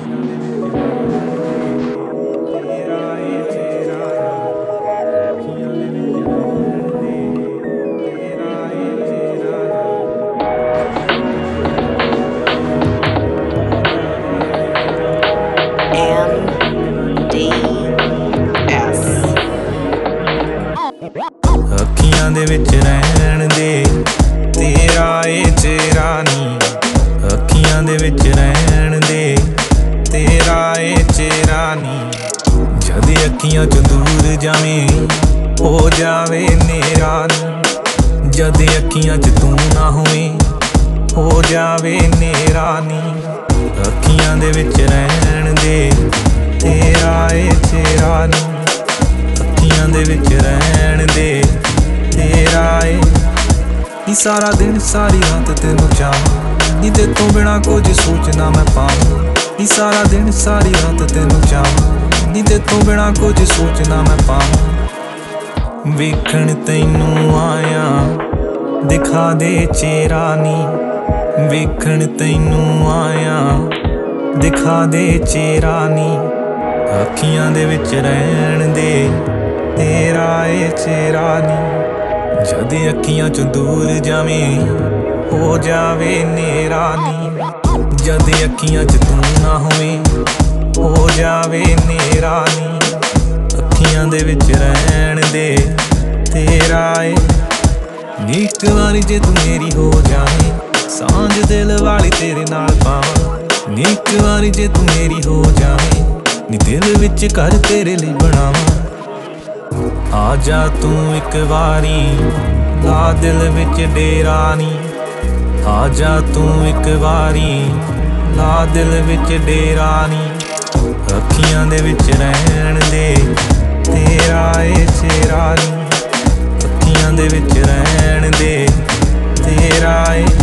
ਅੱਖੀਆਂ ਦੇ ਵਿੱਚ ਰਹਿਣ ਦੇ ਤੇਰਾ ਏ ਚਿਹਰਾ ਨੀ, ਅੱਖੀਆਂ ਦੇ ਵਿੱਚ ਰਹਿਣ ਦੇ ਤੇਰਾ ਏ ਚਿਹਰਾ ਨੀ। ਜਦ ਅੱਖੀਆਂ ਚੋਂ ਦੂਰ ਜਾਵੇਂ ਹੋ ਜਾਵੇ ਨੇਰਾ ਨੀ, ਜਦ ਅੱਖੀਆਂ 'ਚ ਤੂੰ ਨਾ ਹੋਵੇਂ ਹੋ ਜਾਵੇ ਨੇਰਾ ਨੀ। ਅੱਖੀਆਂ ਦੇ ਵਿੱਚ ਰਹਿਣ ਦੇ ਤੇਰਾ ਏ ਚਿਹਰਾ ਨੀ, ਅੱਖੀਆਂ ਦੇ ਵਿੱਚ ਰਹਿਣ ਦੇ ਤੇਰਾ ਏ। ਨੀ ਸਾਰਾ ਦਿਨ ਸਾਰੀ ਰਾਤ ਤੈਨੂੰ ਚਾਹਾਂ, ਨੀ ਤੇਰੇ ਤੋਂ ਬਿਨਾਂ ਕੁਝ ਸੋਚਣਾ ਮੈਂ ਪਾਵਾਂ। ਨੀ ਸਾਰਾ ਦਿਨ ਸਾਰੀ ਰਾਤ ਤੈਨੂੰ ਚਾਹਾਂ, ਨੀ ਤੇਰੇ ਤੋਂ ਬਿਨਾਂ ਕੁਝ ਸੋਚਣਾ ਮੈਂ ਪਾਵਾਂ। ਵੇਖਣ ਤੈਨੂੰ ਆਇਆ ਦਿਖਾ ਦੇ ਚਿਹਰਾ ਨੀ, ਵੇਖਣ ਤੈਨੂੰ ਆਇਆ ਦਿਖਾ ਦੇ ਚਿਹਰਾ ਨੀ। ਅੱਖੀਆਂ ਦੇ ਵਿੱਚ ਰਹਿਣ ਦੇ ਤੇਰਾ ਏ ਚਿਹਰਾ ਨੀ, ਜਦ ਅੱਖੀਆਂ ਚੋਂ ਦੂਰ ਜਾਵੇਂ ਹੋ ਜਾਵੇ ਨੇਰਾ ਨੀ, ਜਦ ਅੱਖੀਆਂ 'ਚ ਤੂੰ ਨਾ ਹੋਵੇਂ ਹੋ ਜਾਵੇ ਨੇਰਾ ਨੀ। ਅੱਖੀਆਂ ਦੇ ਵਿੱਚ ਰਹਿਣ ਦੇ ਤੇਰਾ ਏ। ਨੀ ਇੱਕ ਵਾਰੀ ਜੇ ਤੂੰ ਮੇਰੀ ਹੋ ਜਾਵੇਂ, ਸਾਂਝ ਦਿਲ ਵਾਲੀ ਤੇਰੇ ਨਾਲ ਪਾਵਾਂ। ਨੀ ਇੱਕ ਵਾਰੀ ਜੇ ਤੂੰ ਮੇਰੀ ਹੋ ਜਾਵੇਂ, ਨੀ ਦਿਲ ਵਿੱਚ ਘਰ ਤੇਰੇ ਲਈ ਬਣਾਵਾਂ। ਆ ਜਾ ਤੂੰ ਇੱਕ ਵਾਰੀ ਲਾ ਦਿਲ ਵਿੱਚ ਡੇਰਾ ਨੀ, ਆ ਜਾ ਤੂੰ ਇੱਕ ਵਾਰੀ ਲਾ ਦਿਲ ਵਿੱਚ ਡੇਰਾ ਨੀ। ਅੱਖੀਆਂ ਦੇ ਵਿੱਚ ਰਹਿਣ ਦੇ ਤੇਰਾ ਏ ਚਿਹਰਾ ਨੀ, ਅੱਖੀਆਂ ਦੇ ਵਿੱਚ ਰਹਿਣ ਦੇ ਤੇਰਾ ਏ।